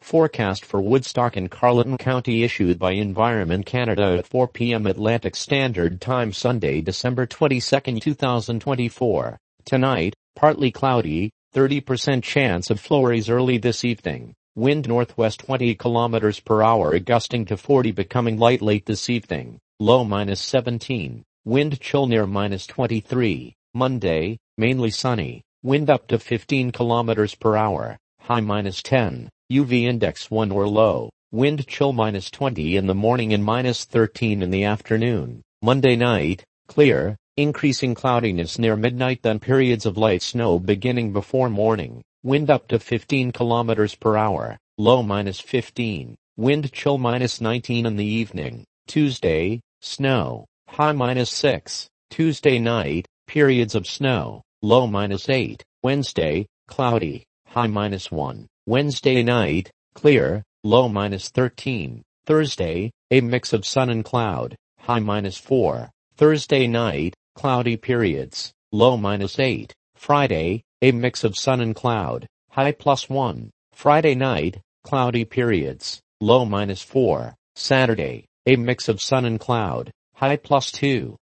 Forecast for Woodstock and Carleton County issued by Environment Canada at 4 p.m. Atlantic Standard Time Sunday, December 22, 2024. Tonight, partly cloudy, 30% chance of flurries early this evening. Wind northwest 20 km per hour gusting to 40 becoming light late this evening. Low -17. Wind chill near -23. Monday, mainly sunny. Wind up to 15 km per hour. High -10. UV index 1 or low. Wind chill -20 in the morning and -13 in the afternoon. Monday night, clear, increasing cloudiness near midnight, then periods of light snow beginning before morning. Wind up to 15 km per hour. Low -15. Wind chill -19 in the evening. Tuesday, snow. High -6. Tuesday night, periods of snow. Low -8. Wednesday, cloudy. High -1. Wednesday night, clear, low -13. Thursday, a mix of sun and cloud, high -4. Thursday night, cloudy periods, low -8. Friday, a mix of sun and cloud, high +1. Friday night, cloudy periods, low -4. Saturday, a mix of sun and cloud, high +2.